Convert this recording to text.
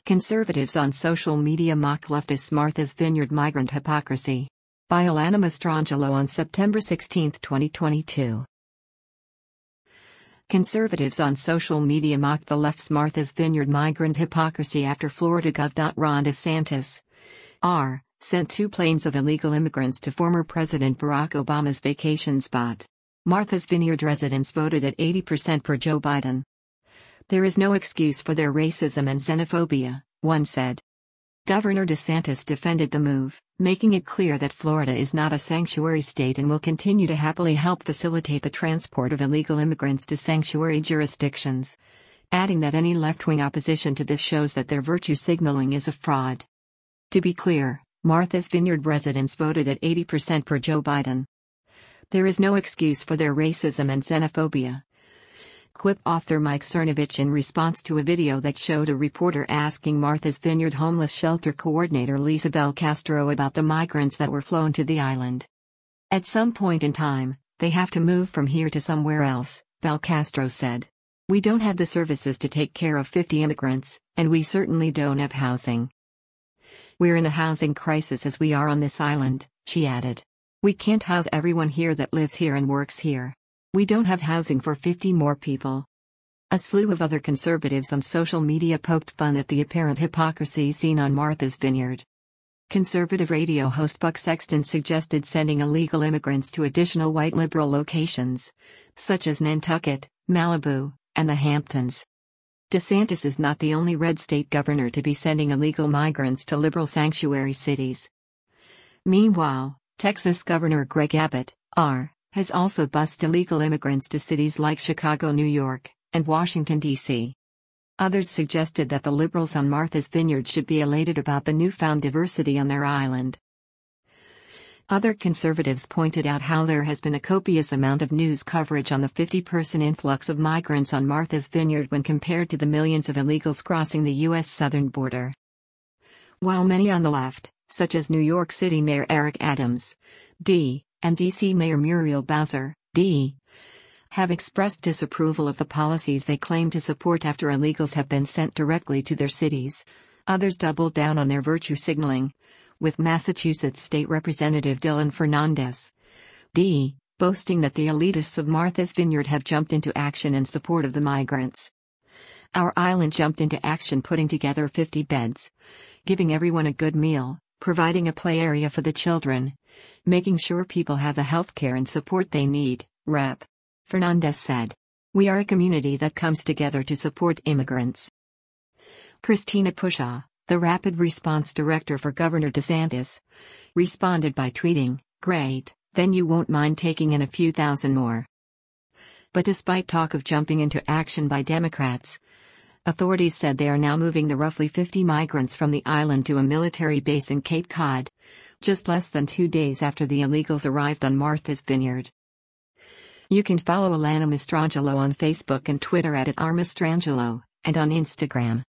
Conservatives on social media mock leftist Martha's Vineyard migrant hypocrisy. By Alana Mastrangelo on September 16, 2022. Conservatives on social media mock the left's Martha's Vineyard migrant hypocrisy after Florida Gov. Ron DeSantis sent 2 planes of illegal immigrants to former President Barack Obama's vacation spot. Martha's Vineyard residents voted at 80% for Joe Biden. There is no excuse for their racism and xenophobia, one said. Governor DeSantis defended the move, making it clear that Florida is not a sanctuary state and will continue to happily help facilitate the transport of illegal immigrants to sanctuary jurisdictions, adding that any left-wing opposition to this shows that their virtue signaling is a fraud. To be clear, Martha's Vineyard residents voted at 80% for Joe Biden. There is no excuse for their racism and xenophobia, quipped author Mike Cernovich in response to a video that showed a reporter asking Martha's Vineyard homeless shelter coordinator Lisa Belcastro about the migrants that were flown to the island. At some point in time, they have to move from here to somewhere else, Belcastro said. We don't have the services to take care of 50 immigrants, and we certainly don't have housing. We're in a housing crisis as we are on this island, she added. We can't house everyone here that lives here and works here. We don't have housing for 50 more people. A slew of other conservatives on social media poked fun at the apparent hypocrisy seen on Martha's Vineyard. Conservative radio host Buck Sexton suggested sending illegal immigrants to additional white liberal locations, such as Nantucket, Malibu, and the Hamptons. DeSantis is not the only red state governor to be sending illegal migrants to liberal sanctuary cities. Meanwhile, Texas Governor Greg Abbott, has also bused illegal immigrants to cities like Chicago, New York, and Washington, D.C. Others suggested that the liberals on Martha's Vineyard should be elated about the newfound diversity on their island. Other conservatives pointed out how there has been a copious amount of news coverage on the 50-person influx of migrants on Martha's Vineyard when compared to the millions of illegals crossing the U.S. southern border. While many on the left, such as New York City Mayor Eric Adams, D., and D.C. Mayor Muriel Bowser, D., have expressed disapproval of the policies they claim to support after illegals have been sent directly to their cities, others doubled down on their virtue signaling, with Massachusetts State Representative Dylan Fernandez, D., boasting that the elitists of Martha's Vineyard have jumped into action in support of the migrants. Our island jumped into action putting together 50 beds, giving everyone a good meal, providing a play area for the children, making sure people have the health care and support they need, Rep. Fernandez said. We are a community that comes together to support immigrants. Christina Pushaw, the Rapid Response Director for Governor DeSantis, responded by tweeting, "Great, then you won't mind taking in a few thousand more." But despite talk of jumping into action by Democrats, authorities said they are now moving the roughly 50 migrants from the island to a military base in Cape Cod, just less than 2 days after the illegals arrived on Martha's Vineyard. You can follow Alana Mastrangelo on Facebook and Twitter at @rmastrangelo, and on Instagram